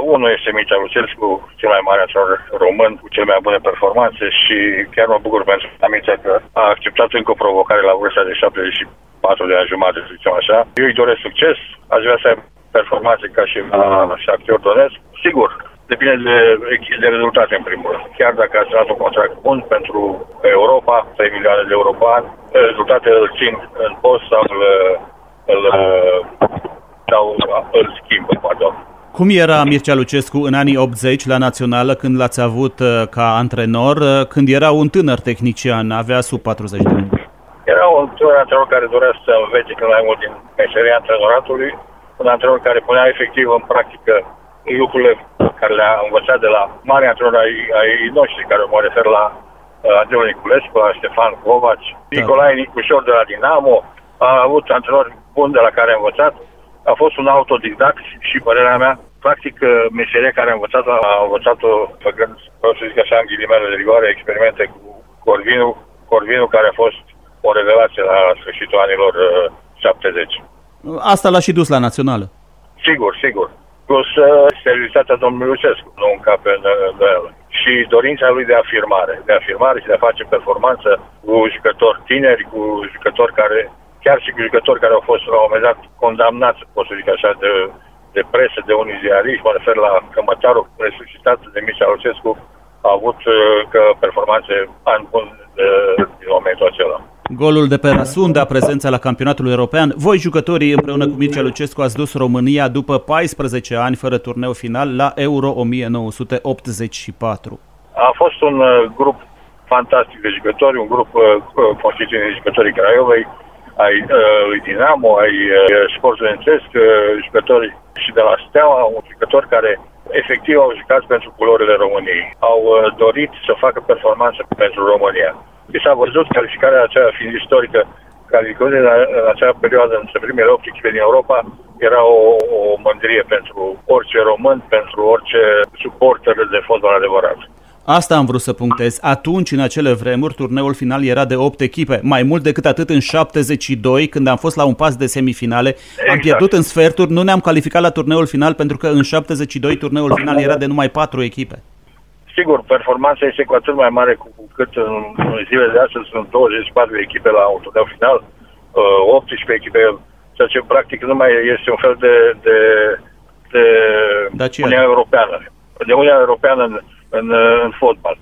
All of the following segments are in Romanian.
Unul este Mircea Lucescu, cel mai mare antrenor român, cu cele mai bune performanțe și chiar mă bucur pentru Mircea că a acceptat încă o provocare la vârsta de 74 de ani jumate, să zicem așa. Eu îi doresc succes, aș vrea să ai performanțe ca și Shakhtar Donetsk. Sigur, depinde de rezultate în primul rând. Chiar dacă a semnat un contract bun pentru Europa, 3 milioane de euro pe an, rezultatele îl țin în post sau îl schimbă, pardon. Cum era Mircea Lucescu în anii 80 la Națională, când l-ați avut ca antrenor, când era un tânăr tehnician, avea sub 40 de ani? Era un tânăr antrenor care dorea să învețe cât mai mult din meseria antrenoratului, un antrenor care punea efectiv în practică lucrurile care le-a învățat de la mari antrenori ai noștri, care mă refer la Andreu Niculescu, la Ștefan Covaci, Nicolae Nicușor de la Dinamo, a avut antrenori buni de la care a învățat. A fost un autodidact și, părerea mea, practic, meseria care a învățat-o făcând, să zic așa, în ghilimele de rigoare, experimente cu Corvinu, care a fost o revelație la sfârșitul anilor 70. Asta l-a și dus la Națională. Sigur. Plus seriozitatea domnului Lucescu, nu încape în îndoială. Și dorința lui de afirmare și de a face performanță cu jucători tineri, cu jucători care, chiar și cu jucători care au fost la un moment dat condamnați, pot să zic așa, de presă, de unii ziariști. Mă refer la Cămătarul, resuscitat de Mircea Lucescu, a avut performanțe ani buni din momentul acela. Golul de pe Rasunda, prezența la campionatul european. Voi, jucătorii, împreună cu Mircea Lucescu, ați dus România după 14 ani fără turneu final la Euro 1984. A fost un grup fantastic de jucători, un grup constituit de jucătorii Craiovei, ai lui Dinamo, ai Sport Studențesc, jucători și de la Steaua, un jucători care efectiv au jucat pentru culorile României. Au dorit să facă performanță pentru România. Și s-a văzut calificarea aceea fiind istorică, calificările în acea perioadă între primele 8 echipe din Europa era o mândrie pentru orice român, pentru orice suporter de fotbal adevărat. Asta am vrut să punctez. Atunci, în acele vremuri, turneul final era de 8 echipe. Mai mult decât atât, în 72, când am fost la un pas de semifinale, exact. Am pierdut în sferturi, nu ne-am calificat la turneul final, pentru că în 72 turneul final era de numai 4 echipe. Sigur, performanța este cu atât mai mare cu cât în zilele de astăzi sunt 24 echipe la un turneu final, 18 echipe, ceea ce practic nu mai este un fel de Uniunea Europeană. De Uniunea Europeană în fotbal,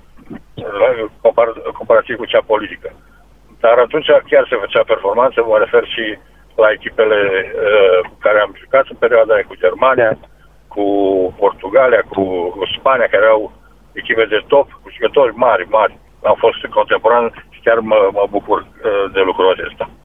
comparativ cu cea politică. Dar atunci chiar se făcea performanță, mă refer și la echipele cu care am jucat în perioada aia, cu Germania, cu Portugalia, cu Spania, care au echipe de top, cu jucători mari. Am fost contemporan și chiar mă bucur de lucrul acesta.